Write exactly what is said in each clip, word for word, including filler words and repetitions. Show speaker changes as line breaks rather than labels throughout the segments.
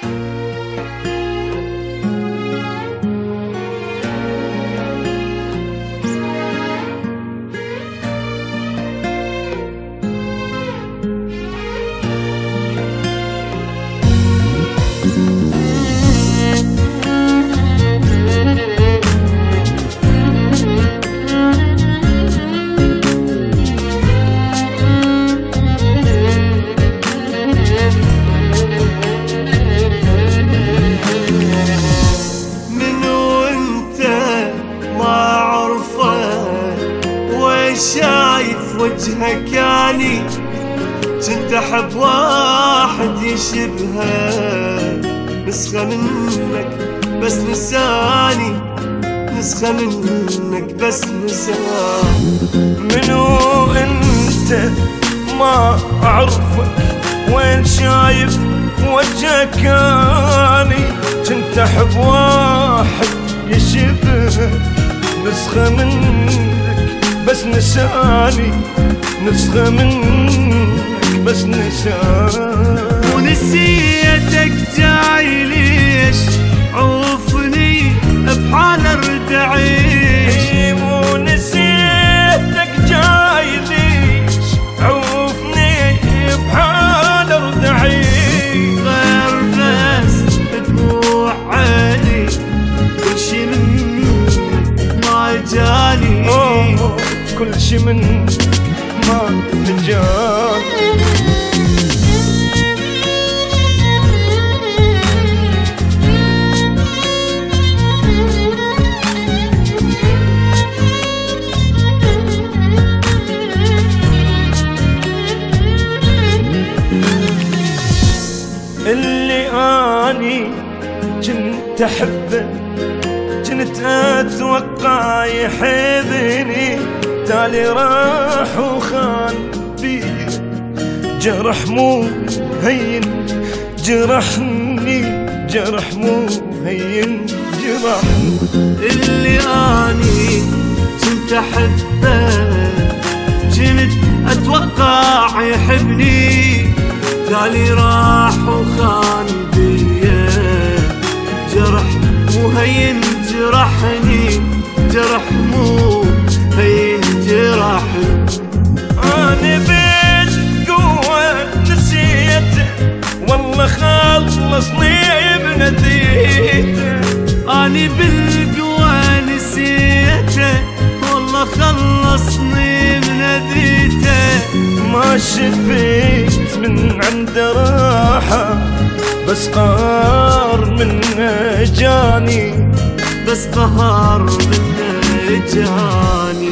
شايف وجهك يعني كنت احب واحد يشبهك، نسخة منك بس نساني، نسخة منك بس نساني.
منو انت ما اعرفك، وين شايف وجهك يعني كنت احب واحد يشبهك، نسخة منك بس نساني، نسخة منك بس نساني.
ونسيتك جاي ليش عوفني بحال ارد اعيش،
ونسيتك جاي ليش عوفني بحال ارد اعيش.
غير بس دموع عيني كل شي منك ما جاني،
كل شي من ما جاني. اللي اني كنت احبه كنت اتوقع يحبني، تالي راح وخان بي، جرح مو هين جرحني، جرح مو هين جرحني.
اللي اني كنت احبه كنت اتوقع يحبني، تالي راح وخان بيا، جرح مو هين جرحني، جرح مو هين جرحني.
أنا بالقوة نسيته والله خلصني بنذيته،
أنا بالقوة نسيته والله خلصني بنذيته.
ما شفيت من عند راحة بس قهر منه جاني،
بس قهر منه جاني.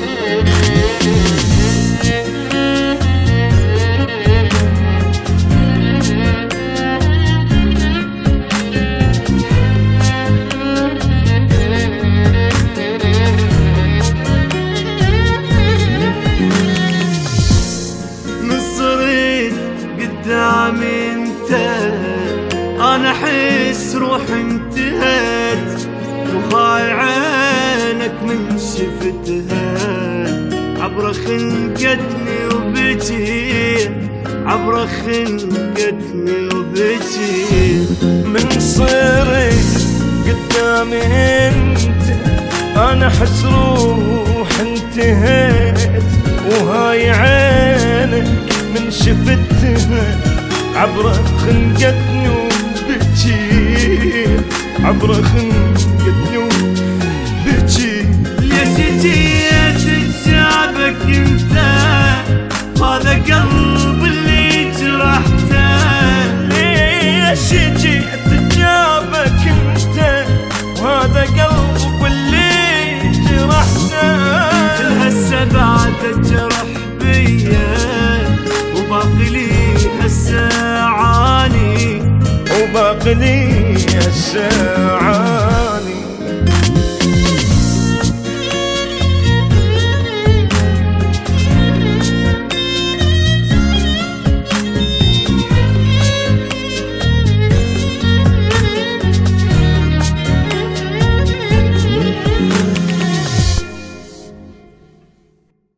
قدامي انت انا احس روحي انتهت، وهاي عينك من شفتها عبر خنقتني وبجي، عبر خنقتني وبجي.
من صرت قدامي انت انا احس روحي انتهت، وهاي عينك من شفتها عبر خنقتني وبجي، عبر خنقتني وبجي.
ليش جيت جابك انت هذا قلب اللي جرحته،
ليش جيت جابك انت وهذا قلب اللي جرحته.
كل هسه بعد جرح بيا وباقي لي هسه عاني،
وباقي لي هسه